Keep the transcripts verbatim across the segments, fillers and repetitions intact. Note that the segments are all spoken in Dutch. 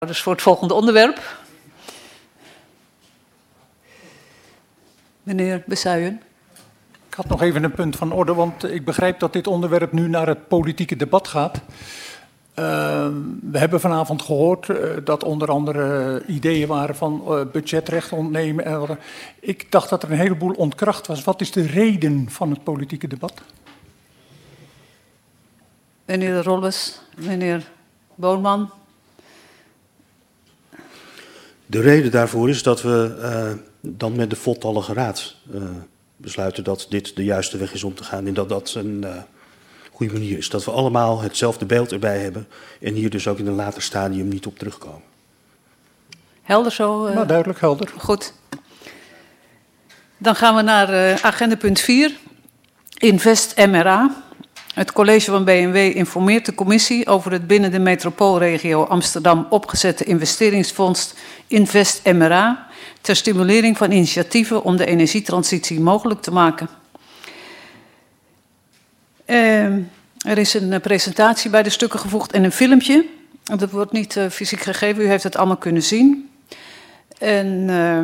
Dus voor het volgende onderwerp. Meneer Besuijen. Ik had nog even een punt van orde, want ik begrijp dat dit onderwerp nu naar het politieke debat gaat. Uh, we hebben vanavond gehoord uh, dat onder andere ideeën waren van uh, budgetrecht ontnemen. En wat, ik dacht dat er een heleboel ontkracht was. Wat is de reden van het politieke debat? Meneer Rolles, meneer Boonman. De reden daarvoor is dat we uh, dan met de voltallige raad uh, besluiten dat dit de juiste weg is om te gaan en dat dat een uh, goede manier is. Dat we allemaal hetzelfde beeld erbij hebben en hier dus ook in een later stadium niet op terugkomen. Helder zo? Uh, nou, duidelijk helder. Goed. Dan gaan we naar uh, agenda punt vier. Invest M R A. Het college van B N W informeert de commissie over het binnen de metropoolregio Amsterdam opgezette investeringsfonds Invest M R A ter stimulering van initiatieven om de energietransitie mogelijk te maken. Uh, er is een presentatie bij de stukken gevoegd en een filmpje. Dat wordt niet uh, fysiek gegeven, u heeft het allemaal kunnen zien. En uh,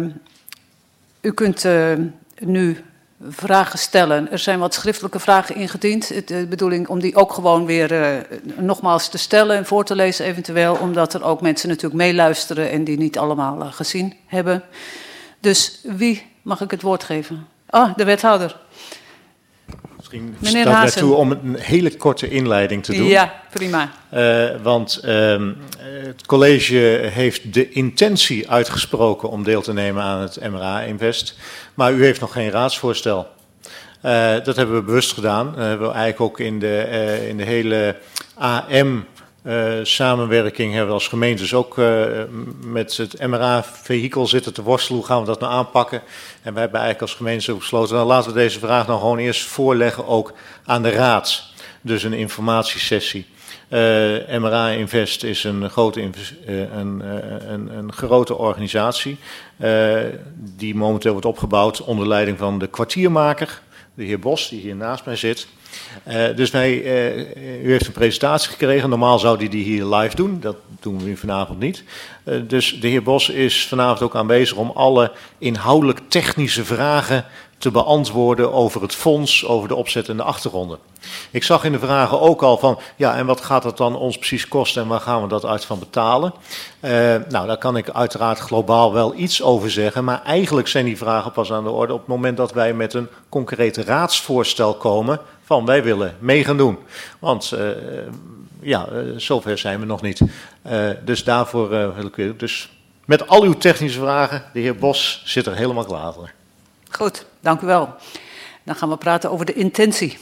u kunt uh, nu vragen stellen. Er zijn wat schriftelijke vragen ingediend. Het, de bedoeling om die ook gewoon weer uh, nogmaals te stellen en voor te lezen eventueel. Omdat er ook mensen natuurlijk meeluisteren en die niet allemaal uh, gezien hebben. Dus wie mag ik het woord geven? Ah, de wethouder. Misschien staat mij toe om een hele korte inleiding te doen. Ja, prima. Uh, want uh, het college heeft de intentie uitgesproken om deel te nemen aan het M R A-invest. Maar u heeft nog geen raadsvoorstel. Uh, dat hebben we bewust gedaan. Dat hebben we eigenlijk ook in de, uh, in de hele A M... Uh, samenwerking hebben we als gemeentes ook uh, met het M R A-vehikel zitten te worstelen. Hoe gaan we dat nou aanpakken? En wij hebben eigenlijk als gemeente ook besloten, nou, laten we deze vraag nou gewoon eerst voorleggen ook aan de raad. Dus een informatiesessie. Uh, M R A Invest is een grote, uh, een, uh, een, een grote organisatie uh, die momenteel wordt opgebouwd onder leiding van de kwartiermaker, de heer Bos, die hier naast mij zit. Uh, dus wij, uh, u heeft een presentatie gekregen. Normaal zou hij die hier live doen. Dat doen we nu vanavond niet. Uh, dus de heer Bos is vanavond ook aanwezig om alle inhoudelijk technische vragen te beantwoorden over het fonds, over de opzet en de achtergronden. Ik zag in de vragen ook al van, ja, en wat gaat het dan ons precies kosten en waar gaan we dat uit van betalen? Uh, nou, daar kan ik uiteraard globaal wel iets over zeggen, maar eigenlijk zijn die vragen pas aan de orde op het moment dat wij met een concreet raadsvoorstel komen van wij willen mee gaan doen. Want uh, ja, uh, zover zijn we nog niet. Uh, dus daarvoor uh, wil ik weer. Dus met al uw technische vragen, de heer Bos zit er helemaal klaar voor. Goed, dank u wel. Dan gaan we praten over de intentie.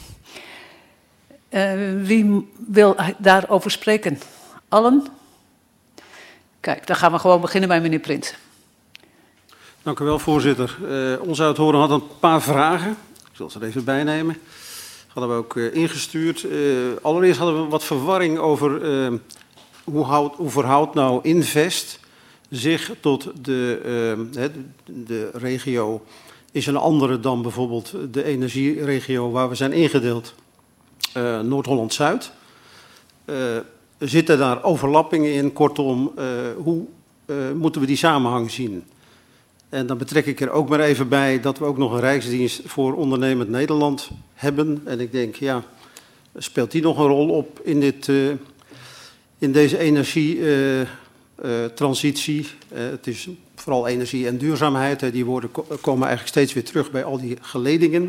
Uh, wie wil daarover spreken? Allen? Kijk, dan gaan we gewoon beginnen bij meneer Prins. Dank u wel, voorzitter. Uh, onze uithoren had een paar vragen. Ik zal ze er even bijnemen. Hadden we ook uh, ingestuurd. Uh, allereerst hadden we wat verwarring over uh, hoe, houdt, hoe verhoudt nou Invest zich tot de, uh, de, de regio. Is een andere dan bijvoorbeeld de energieregio waar we zijn ingedeeld. Uh, Noord-Holland-Zuid. Uh, zitten daar overlappingen in? Kortom, uh, hoe uh, moeten we die samenhang zien? En dan betrek ik er ook maar even bij dat we ook nog een Rijksdienst voor Ondernemend Nederland hebben. En ik denk, ja, speelt die nog een rol op in, dit, uh, in deze energietransitie? Uh, uh, uh, het is vooral energie en duurzaamheid. Hè, die woorden ko- komen eigenlijk steeds weer terug bij al die geledingen.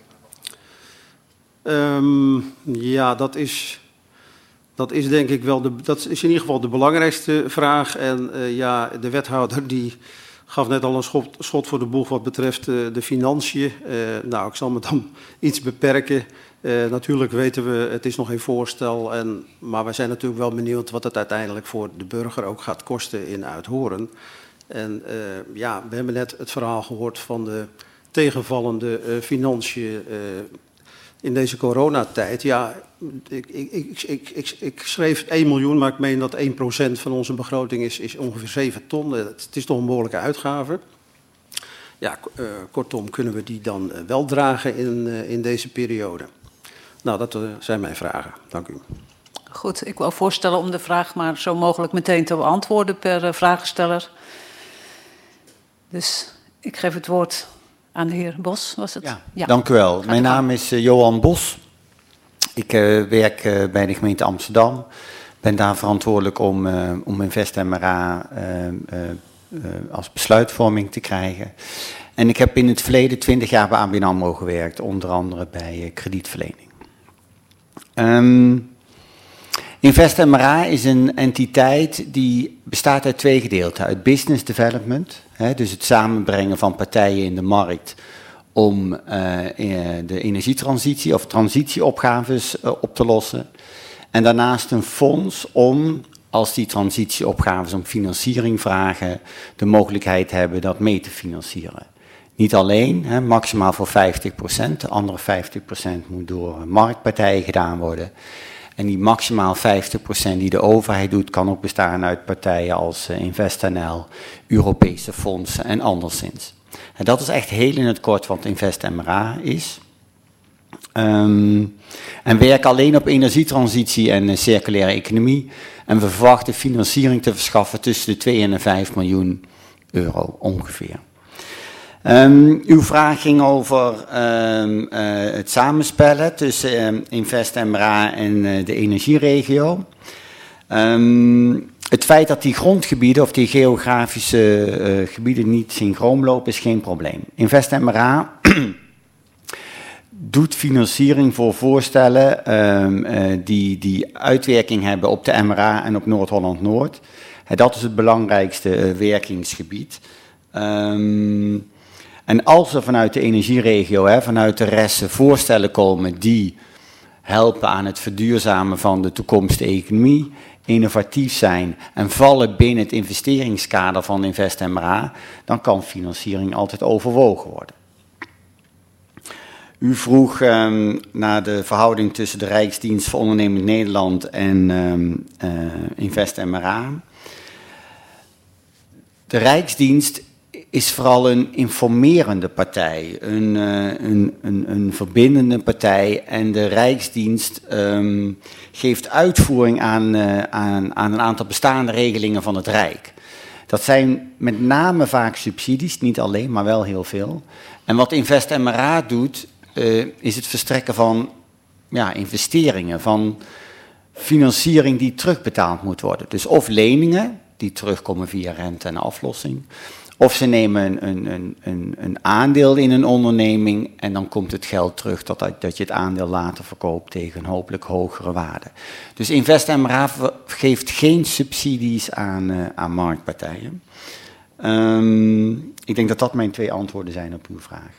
Um, ja, dat is, dat is denk ik wel, de, dat is in ieder geval de belangrijkste vraag. En uh, ja, de wethouder die gaf net al een schot, schot voor de boeg wat betreft uh, de financiën. Uh, nou, ik zal me dan iets beperken. Uh, natuurlijk weten we, het is nog geen voorstel. En, maar wij zijn natuurlijk wel benieuwd wat het uiteindelijk voor de burger ook gaat kosten in Uithoren. En uh, ja, we hebben net het verhaal gehoord van de tegenvallende uh, financiën uh, in deze coronatijd. Ja, ik, ik, ik, ik, ik, ik schreef één miljoen, maar ik meen dat één procent van onze begroting is, is ongeveer zeven ton. Het is toch een behoorlijke uitgave. Ja, uh, kortom kunnen we die dan uh, wel dragen in, uh, in deze periode. Nou, dat uh, zijn mijn vragen. Dank u. Goed, ik wou voorstellen om de vraag maar zo mogelijk meteen te beantwoorden per uh, vragensteller. Dus ik geef het woord aan de heer Bos, was het? Ja, ja. Dank u wel. Gaat Mijn naam is uh, Johan Bos. Ik uh, werk uh, bij de gemeente Amsterdam. Ben daar verantwoordelijk om, uh, om InvestMRA uh, uh, uh, als besluitvorming te krijgen. En ik heb in het verleden twintig jaar bij A B N AMRO gewerkt, onder andere bij uh, kredietverlening. Um, InvestMRA is een entiteit die bestaat uit twee gedeelten. Uit business development, hè, dus het samenbrengen van partijen in de markt om uh, de energietransitie of transitieopgaves uh, op te lossen. En daarnaast een fonds om, als die transitieopgaves om financiering vragen, de mogelijkheid hebben dat mee te financieren. Niet alleen, hè, maximaal voor vijftig procent. De andere vijftig procent moet door marktpartijen gedaan worden. En die maximaal vijftig procent die de overheid doet, kan ook bestaan uit partijen als uh, InvestNL, Europese fondsen en anderszins. En dat is echt heel in het kort wat InvestMRA is. Um, en we werken alleen op energietransitie en uh, circulaire economie. En we verwachten financiering te verschaffen tussen de twee en de vijf miljoen euro ongeveer. Um, uw vraag ging over um, uh, het samenspellen tussen um, InvestMRA en uh, de energieregio. Um, het feit dat die grondgebieden of die geografische uh, gebieden niet synchroon lopen is geen probleem. InvestMRA doet financiering voor voorstellen um, uh, die, die uitwerking hebben op de M R A en op Noord-Holland-Noord. Uh, dat is het belangrijkste uh, werkingsgebied. Um, en als er vanuit de energieregio, hè, vanuit de resten voorstellen komen die helpen aan het verduurzamen van de toekomstige economie, innovatief zijn en vallen binnen het investeringskader van InvestMRA, dan kan financiering altijd overwogen worden. U vroeg um, naar de verhouding tussen de Rijksdienst voor Ondernemend Nederland en um, uh, InvestMRA. De Rijksdienst is vooral een informerende partij, een, uh, een, een, een verbindende partij. En de Rijksdienst um, geeft uitvoering aan, uh, aan, aan een aantal bestaande regelingen van het Rijk. Dat zijn met name vaak subsidies, niet alleen, maar wel heel veel. En wat InvestMRA doet, uh, is het verstrekken van ja, investeringen, van financiering die terugbetaald moet worden. Dus of leningen, die terugkomen via rente en aflossing. Of ze nemen een, een, een, een aandeel in een onderneming en dan komt het geld terug dat, dat je het aandeel later verkoopt tegen een hopelijk hogere waarde. Dus InvestMRA geeft geen subsidies aan, uh, aan marktpartijen. Um, ik denk dat dat mijn twee antwoorden zijn op uw vraag.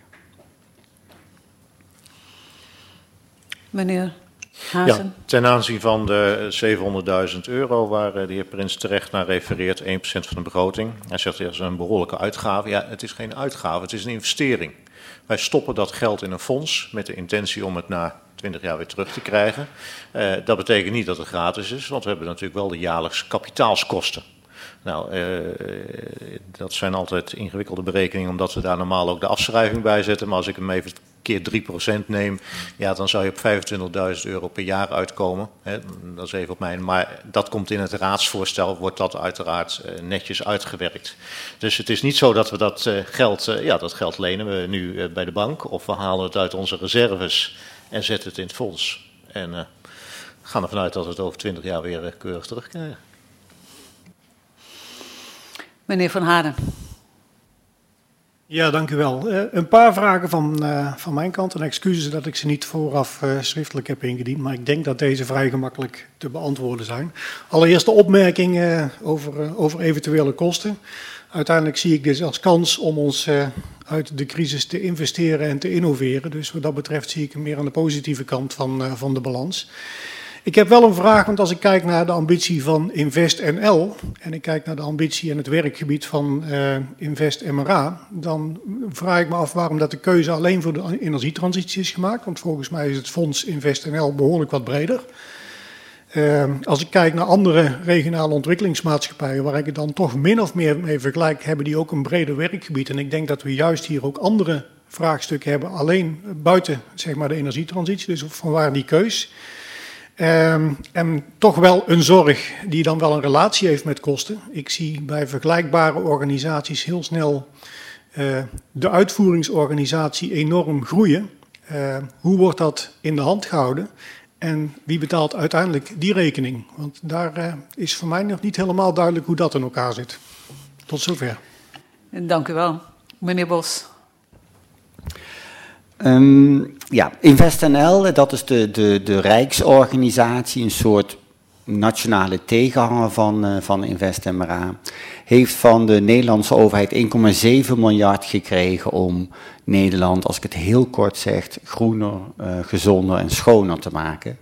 Meneer Hazen. Ja, ten aanzien van de zevenhonderdduizend euro waar de heer Prins terecht naar refereert, één procent van de begroting. Hij zegt dat is een behoorlijke uitgave. Ja, het is geen uitgave, het is een investering. Wij stoppen dat geld in een fonds met de intentie om het na twintig jaar weer terug te krijgen. Uh, dat betekent niet dat het gratis is, want we hebben natuurlijk wel de jaarlijkse kapitaalskosten. Nou, uh, dat zijn altijd ingewikkelde berekeningen, omdat we daar normaal ook de afschrijving bij zetten. Maar als ik hem even keer drie procent neem, ja, dan zou je op vijfentwintigduizend euro per jaar uitkomen. Hè, dat is even op mijn, maar dat komt in het raadsvoorstel, wordt dat uiteraard uh, netjes uitgewerkt. Dus het is niet zo dat we dat uh, geld, uh, ja, dat geld lenen we nu uh, bij de bank, of we halen het uit onze reserves en zetten het in het fonds. En uh, gaan ervan uit dat we het over twintig jaar weer uh, keurig terugkrijgen. Meneer Van Haaren. Ja, dank u wel. Uh, een paar vragen van, uh, van mijn kant. En excuses dat ik ze niet vooraf uh, schriftelijk heb ingediend. Maar ik denk dat deze vrij gemakkelijk te beantwoorden zijn. Allereerst de opmerking uh, over, uh, over eventuele kosten. Uiteindelijk zie ik dit als kans om ons uh, uit de crisis te investeren en te innoveren. Dus wat dat betreft zie ik hem meer aan de positieve kant van, uh, van de balans. Ik heb wel een vraag, want als ik kijk naar de ambitie van InvestNL en ik kijk naar de ambitie en het werkgebied van uh, InvestMRA, dan vraag ik me af waarom dat de keuze alleen voor de energietransitie is gemaakt. Want volgens mij is het fonds InvestNL behoorlijk wat breder. Uh, als ik kijk naar andere regionale ontwikkelingsmaatschappijen, waar ik het dan toch min of meer mee vergelijk, hebben die ook een breder werkgebied. En ik denk dat we juist hier ook andere vraagstukken hebben, alleen buiten zeg maar, de energietransitie. Dus vanwaar die keus. Um, en toch wel een zorg die dan wel een relatie heeft met kosten. Ik zie bij vergelijkbare organisaties heel snel uh, de uitvoeringsorganisatie enorm groeien. Uh, hoe wordt dat in de hand gehouden? En wie betaalt uiteindelijk die rekening? Want daar uh, is voor mij nog niet helemaal duidelijk hoe dat in elkaar zit. Tot zover. Dank u wel. Meneer Bos. Um, ja, InvestNL, dat is de, de, de Rijksorganisatie, een soort nationale tegenhanger van, uh, van InvestMRA, heeft van de Nederlandse overheid één komma zeven miljard gekregen om Nederland, als ik het heel kort zeg, groener, uh, gezonder en schoner te maken.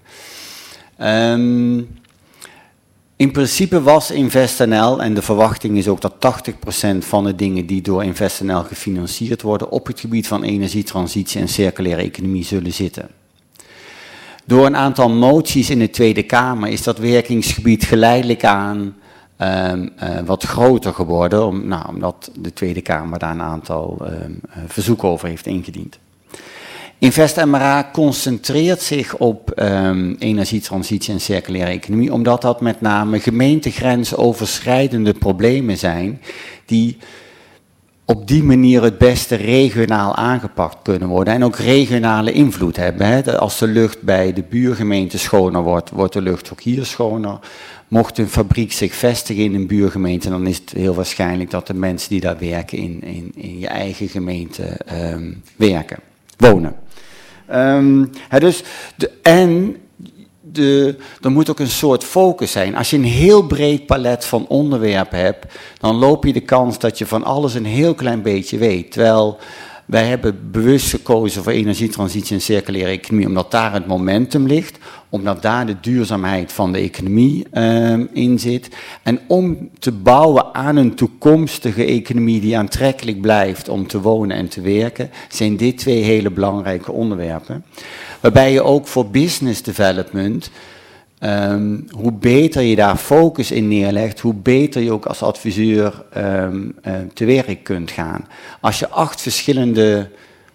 Um, In principe was InvestNL, en de verwachting is ook dat tachtig procent van de dingen die door InvestNL gefinancierd worden op het gebied van energietransitie en circulaire economie zullen zitten. Door een aantal moties in de Tweede Kamer is dat werkingsgebied geleidelijk aan um, uh, wat groter geworden, om, nou, omdat de Tweede Kamer daar een aantal um, uh, verzoeken over heeft ingediend. InvestMRA concentreert zich op um, energietransitie en circulaire economie, omdat dat met name gemeentegrensoverschrijdende problemen zijn die op die manier het beste regionaal aangepakt kunnen worden en ook regionale invloed hebben. Hè. Als de lucht bij de buurgemeente schoner wordt, wordt de lucht ook hier schoner. Mocht een fabriek zich vestigen in een buurgemeente, dan is het heel waarschijnlijk dat de mensen die daar werken in, in, in je eigen gemeente um, werken, wonen. Um, he, dus de, en de, er moet ook een soort focus zijn. Als je een heel breed palet van onderwerpen hebt, dan loop je de kans dat je van alles een heel klein beetje weet. Terwijl wij hebben bewust gekozen voor energietransitie en circulaire economie, omdat daar het momentum ligt, omdat daar de duurzaamheid van de economie uh, in zit. En om te bouwen aan een toekomstige economie die aantrekkelijk blijft om te wonen en te werken, zijn dit twee hele belangrijke onderwerpen. Waarbij je ook voor business development, um, hoe beter je daar focus in neerlegt, hoe beter je ook als adviseur um, uh, te werk kunt gaan. Als je acht verschillende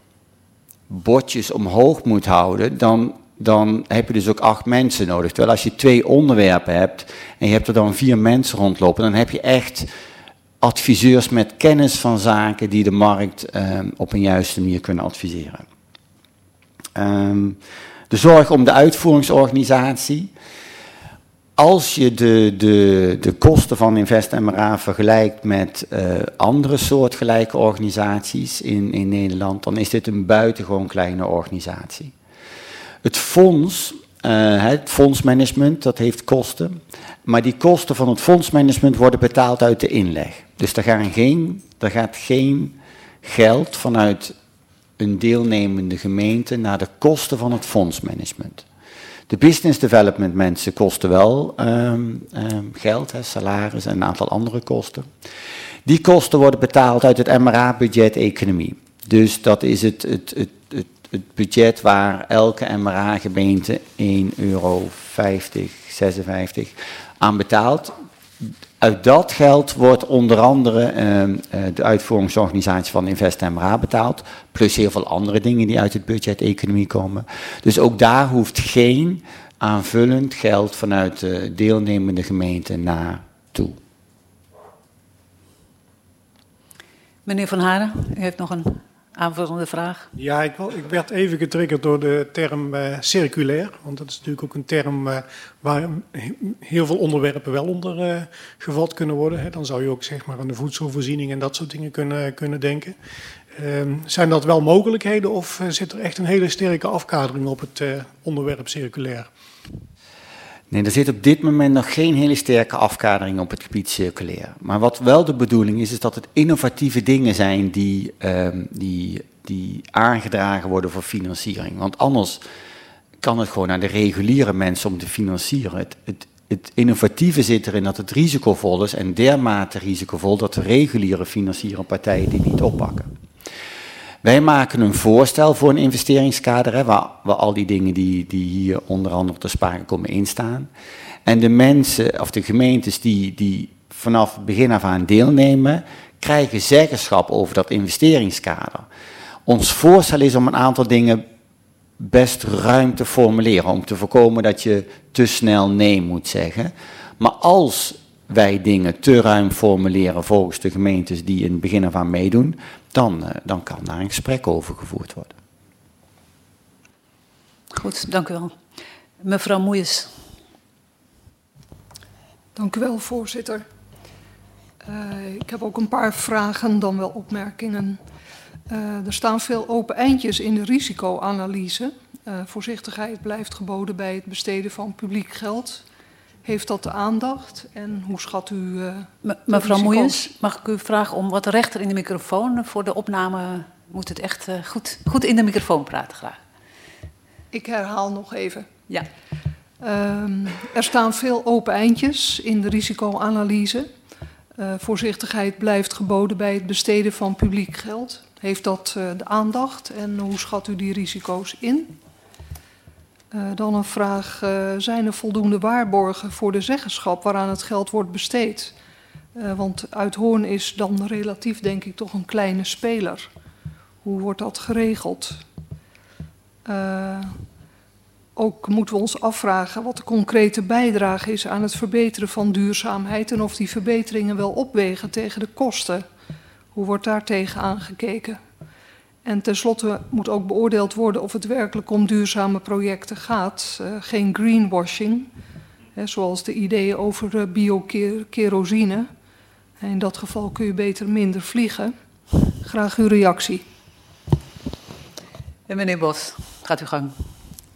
bordjes omhoog moet houden, dan dan heb je dus ook acht mensen nodig. Terwijl als je twee onderwerpen hebt en je hebt er dan vier mensen rondlopen, dan heb je echt adviseurs met kennis van zaken die de markt um, op een juiste manier kunnen adviseren. Um, de zorg om de uitvoeringsorganisatie. Als je de, de, de kosten van InvestMRA vergelijkt met uh, andere soortgelijke organisaties in, in Nederland, dan is dit een buitengewoon kleine organisatie. Het fonds, uh, het fondsmanagement, dat heeft kosten. Maar die kosten van het fondsmanagement worden betaald uit de inleg. Dus er, gaan geen, er gaat geen geld vanuit een deelnemende gemeente naar de kosten van het fondsmanagement. De business development mensen kosten wel um, um, geld, hè, salaris en een aantal andere kosten. Die kosten worden betaald uit het M R A-budget economie. Dus dat is het, het, het, het Het budget waar elke M R A-gemeente één euro vijftig, zesenvijftig aan betaalt. Uit dat geld wordt onder andere uh, de uitvoeringsorganisatie van InvestMRA betaald. Plus heel veel andere dingen die uit het budget economie komen. Dus ook daar hoeft geen aanvullend geld vanuit de deelnemende gemeente naartoe. Meneer Van Haren, u heeft nog een aanvullende vraag. Ja, ik, ik werd even getriggerd door de term uh, circulair. Want dat is natuurlijk ook een term uh, waar heel veel onderwerpen wel onder uh, gevat kunnen worden. Hè. Dan zou je ook zeg maar aan de voedselvoorziening en dat soort dingen kunnen, kunnen denken. Um, zijn dat wel mogelijkheden of uh, zit er echt een hele sterke afkadering op het uh, onderwerp circulair? Nee, er zit op dit moment nog geen hele sterke afkadering op het gebied circulair. Maar wat wel de bedoeling is, is dat het innovatieve dingen zijn die, um, die, die aangedragen worden voor financiering. Want anders kan het gewoon aan de reguliere mensen om te financieren. Het, het, het innovatieve zit erin dat het risicovol is en dermate risicovol dat de reguliere financiële partijen die niet oppakken. Wij maken een voorstel voor een investeringskader, hè, waar, waar al die dingen die, die hier onder andere te sprake komen instaan. En de mensen, of de gemeentes die, die vanaf het begin af aan deelnemen, krijgen zeggenschap over dat investeringskader. Ons voorstel is om een aantal dingen best ruim te formuleren om te voorkomen dat je te snel nee moet zeggen. Maar als wij dingen te ruim formuleren volgens de gemeentes die in het begin ervan meedoen, dan, uh, dan kan daar een gesprek over gevoerd worden. Goed, dank u wel. Mevrouw Moeijes. Dank u wel, voorzitter. Uh, ik heb ook een paar vragen, dan wel opmerkingen. Uh, er staan veel open eindjes in de risicoanalyse. Uh, voorzichtigheid blijft geboden bij het besteden van publiek geld. Heeft dat de aandacht en hoe schat u... Uh, Me, mevrouw Moeijes, mag ik u vragen om wat rechter in de microfoon? Voor de opname moet het echt uh, goed, goed in de microfoon praten, graag. Ik herhaal nog even. Ja. Um, er staan veel open eindjes in de risicoanalyse. Uh, voorzichtigheid blijft geboden bij het besteden van publiek geld. Heeft dat uh, de aandacht en hoe schat u die risico's in? Uh, dan een vraag, uh, zijn er voldoende waarborgen voor de zeggenschap waaraan het geld wordt besteed? Uh, want Uithoorn is dan relatief, denk ik, toch een kleine speler. Hoe wordt dat geregeld? Uh, ook moeten we ons afvragen wat de concrete bijdrage is aan het verbeteren van duurzaamheid en of die verbeteringen wel opwegen tegen de kosten. Hoe wordt daar tegen aangekeken? En tenslotte moet ook beoordeeld worden of het werkelijk om duurzame projecten gaat. Uh, geen greenwashing, hè, zoals de ideeën over uh, biokerosine. In dat geval kun je beter minder vliegen. Graag uw reactie. En meneer Bos, gaat uw gang.